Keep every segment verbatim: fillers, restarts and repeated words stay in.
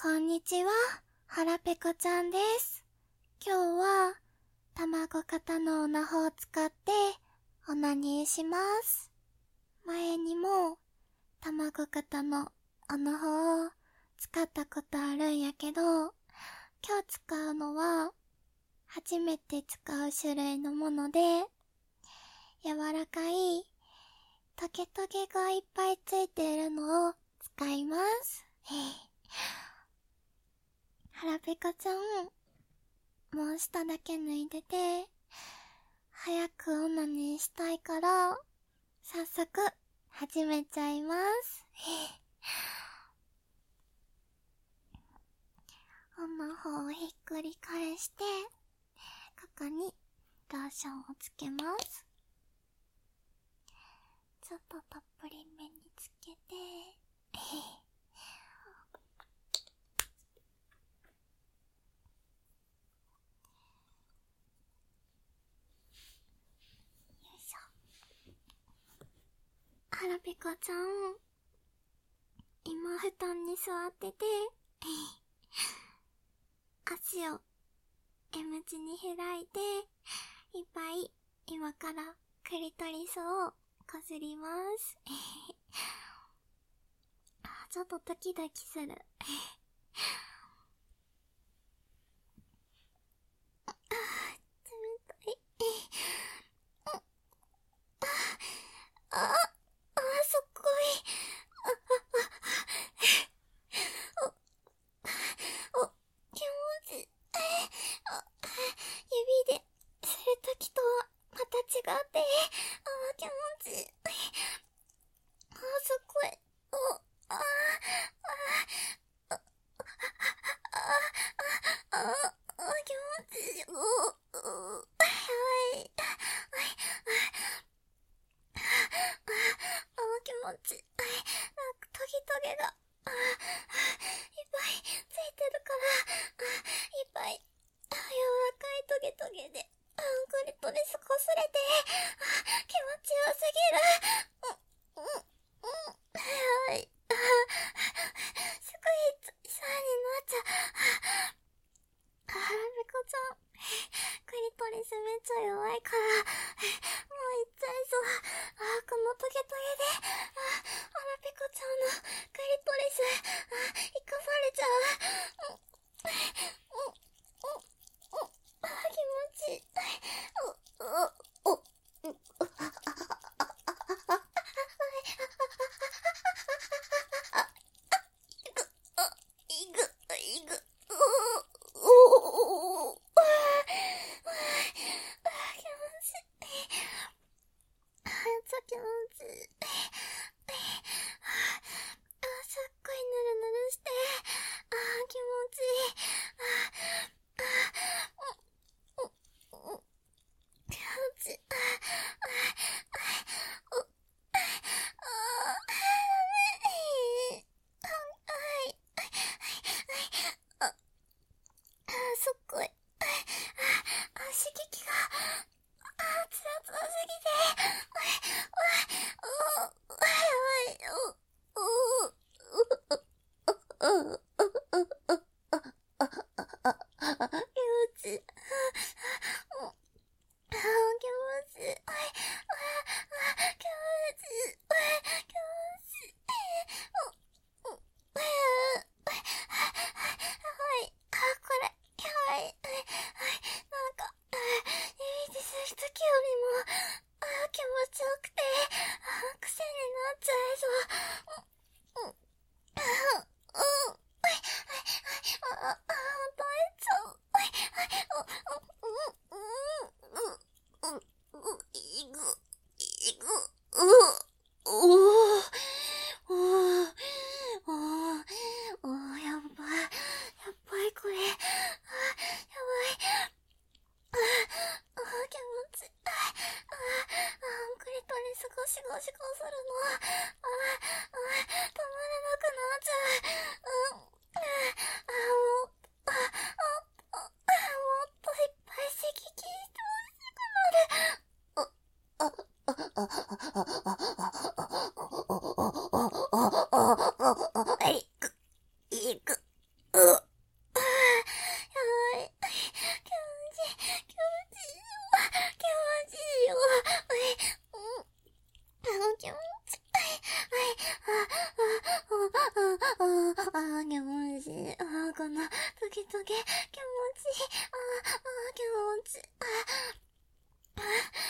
こんにちは、はらぺこちゃんです。今日は、卵型のオナホを使って、オナニーします。前にも、卵型のオナホを使ったことあるんやけど、今日使うのは、初めて使う種類のもので、柔らかい、トゲトゲがいっぱいついているのを使います。はらぺこちゃん、もう下だけ脱いでて、早くオナニーしたいから、早速、始めちゃいます。オナホをひっくり返して、ここにローションをつけます。ちょっとたっぷりめにつけて、はらぺこちゃん、今布団に座ってて、足を M 字に開いて、いっぱい今からクリトリスをこすります。ちょっとドキドキする。あ、冷たい。あ、あ、すっごい。お、気持ちいい。指でするときとはまた違って、あ、気持ちいい。あ、すっごい。お、あ、あ、あ、あ、あ、あ、気持ちいい。お、お、はい。あ、気持ちいい。なんかトゲトゲが、あ、いっぱいついてるから、いっぱい、柔らかいトゲトゲで、あ、クリトリスこすれて、あ、気持ちよすぎる。うん、うん、うん、はい。すぐいつ、さになっちゃう。はらぺこちゃん、クリトリスめっちゃ弱いから、もういっちゃいそう。あ、このトゲトゲで、あ、はらぺこちゃんのクリトリス、あ、生かされちゃう。うん、うん、うん、うん、あ、気持ちいい。お、お、お、いぐ、いぐ、お、お、お、あ、気持ちいい。あ、ちょ気持ちいい。あ、すっごいぬるぬるして、あ、気持ちいい。あ、あ、うん、うん、気持ちいい。あ、あ、お、あ、はい、はい、はい、あ、すっごい。あ、刺激が、あ、つらつらすぎて、お、お、はい、お、お、お、お、気持ちいい。あ、気持ちいい。あ、気持ちいい。気持ちいい。お、はい。あ、これ、はい。なんか、指でするときよりも、あ、気持ちよくて、あ、癖になっちゃいそう。うん、うん、うん、あ、あ、あ、耐えちゃう。うん、うん、うん、うん、うん、いぐ、いぐ、う、おー、おー、おー、おー、やばい、やばい、これ、あ、やばい、あ、あ、気持ちいい、あ、あ、クリトリスゴシゴシこするの、あ、あ、止まらなくなっちゃう、うん、あ、もう、あ、あ、あ、もっといっぱい刺激してほしくなる、あ、あ、あ、いく、いく、う、 ー、気持ちいい。あー、この、トゲトゲ、気持ちいい。あー、あー、気持ちいい。あー、あー、あー、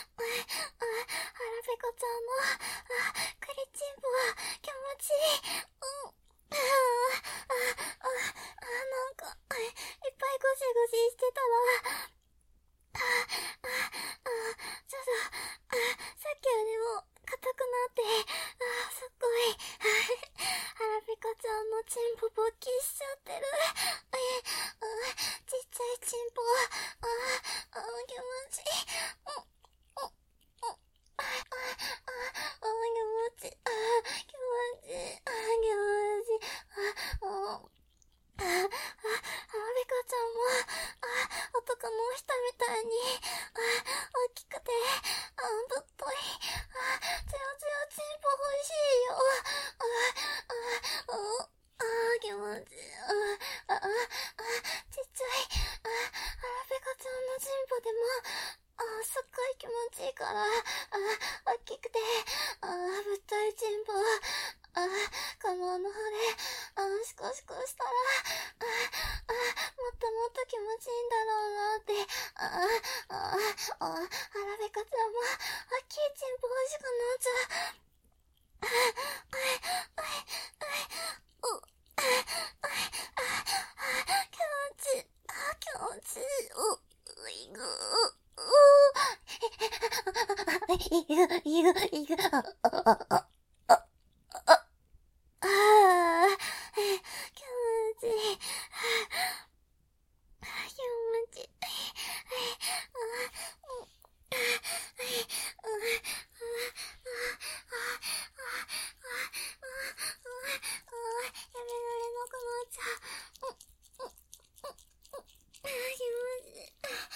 腹ペコちゃんの、あー、クリチンポは気持ちいい。うん。あー、あー、あー、あー、なんか、いっぱいゴシゴシしてたら、あー、あー、あー、ちょっと、あー、さっきよりも硬くなって、あー、すっごい、腹ペコちゃんのチンポ勃起しちゃってる。えー、あー、ちっちゃいチンポ、あー、あー、気持ちいい。うん、うん、うん、あー、あー、あー、気持ちいい。あー、気持ちいい。あー、気持ちいい。あー、うん。あ、あ、あ、ベカちゃんも、あ、男の人みたいに、あ、大きくて、あ、ぶっとい、あ、つよつよチンポ欲しいよ。あ、あ、あ、あ、気持ちいい。あ、あ、あ、ちっちゃい、あ、あ、ベカちゃんのチンポでも、あ、すっごい気持ちいいから、あ、大きくて、あ、ぶっといチンポ、あ、可能の方で、あ、シコシコしたら、あ、あ、もっともっと気持ちいいんだろうなって、あ、あ、あ、あ、腹ペカちゃんも、大きいチンポ欲しくなっちゃう。あ、あ、あ、あ、あ、う、あ、あ、あ、気持ちいい。あ、気持ちいい。う、ういぐ、う、いぐ、いぐ、いぐ、あ、あ、あ、あ、あ、あー、気持ちいい。気持ちいい。やめられなくなっちゃう。気持ちいい。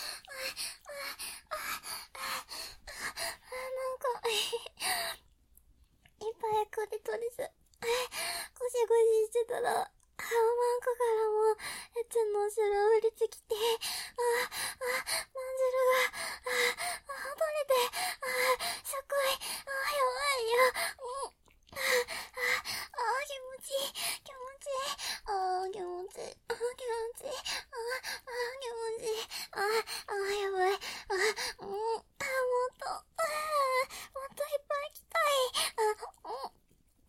なんか、いっぱいクリトリス、ゴシゴシしてたら、顔真ん中からも、エツの後ろ降りてきて、あ、あ、まんじるが、あ、あ、取れて、あ、すっごい、あ、やばいよ、うん、あ、あ、気持ちいい、気持ちいい、あ、気持ちいい、あ、気持ちいい、あ、あ、気持ちいい、あ、あ、やばい、あ、うん、あ、もっと、あ、もっといっぱい来たい、あ、うん、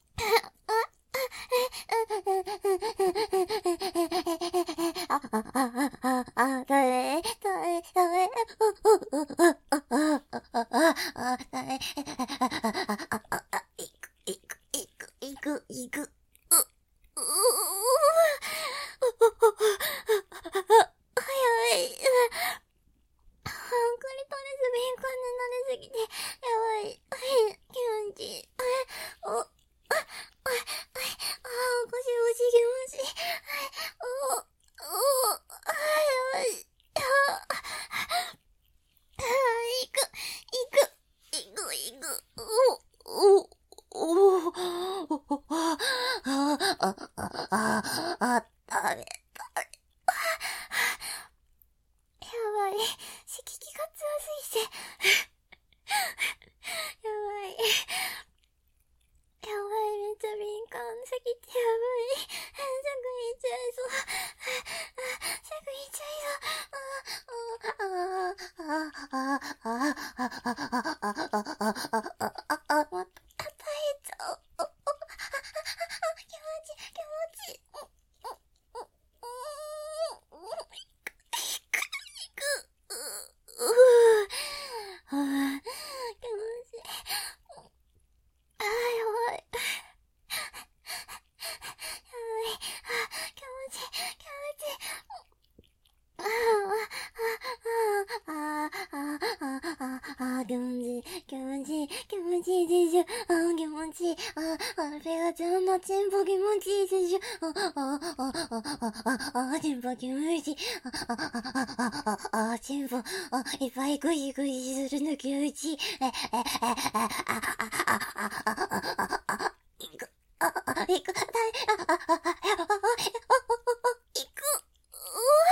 あ、あ、あ、あ、あ、だれ、だれ、だれ、あ、あ、あ、あ、あ、だれ、あ、あ、あ、いく、いく、いく、いく、いく、う、う、早い。クリトリス敏感になりすぎて、やばい。気持ちいい。お、あ、あ、あ、あ、ゴシゴシ気持ちいい。お、お、あ、やばい。あ、あ、いく、いく、いく、いく、お、お、お、お、あ、あ、あ、あ、あ、あ、ダメ、ダメ。やばい。刺激が強すぎて。やばい。やばい、めっちゃ敏感すぎてやばい。すぐ言っちゃいそう。すぐ言っちゃいそう。ああ、ああ、ああ、ああ、ああ、ああ、ああ、ああ、あ、また、叩いちゃう。気持ちいい、気持ちいい。いく、いく、う、う、ああ、気持ちいい。ああ、やばい。やばい。あ、気持ちいい、気持ちいい。ああ、ああ、ああ、ああ、あ、気持ちいい、気持ちいい、気持ちいいでしょ。あ、気持ちいい。あ、あ、ペガちゃんのチンポ気持ちいいでしょ。あ、あ、あ、あ、あ、あ、チンポ気持ちいい。あ、あ、あ、あ、あ、チンポ、あ、いっぱいグイグイするの気持ちいい。え、え、え、あ、あ、あ、あ、あ、あ、いく、あ、あ、いく、だい、あ、あ、あ、あ、やばい、いく、うわ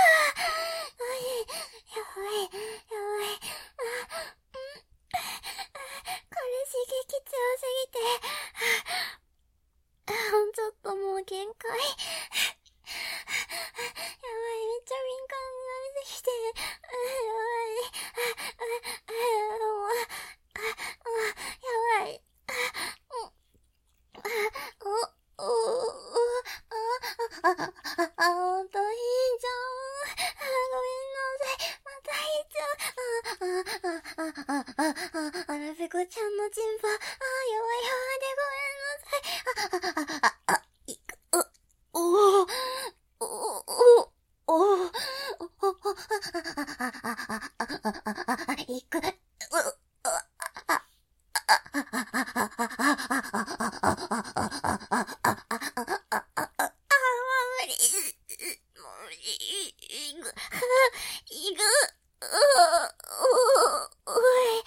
やばい、やばい、あ、うん、これ刺激強すぎて、ちょっともう限界。 いぐ、いぐ、お、おい。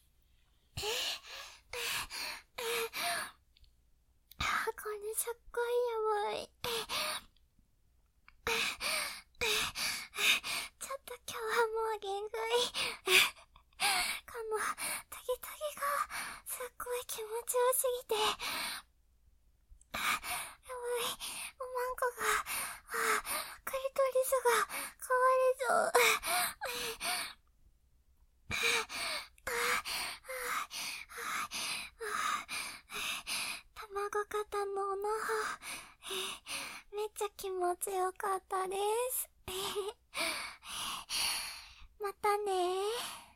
これすっごいやばい。ちょっと今日はもう限界。このトゲトゲがすっごい気持ちよすぎて、やばい、おまんこが、あ、クリトリスが壊れそう。卵型のオナハ、めっちゃ気持ちよかったです。またねー。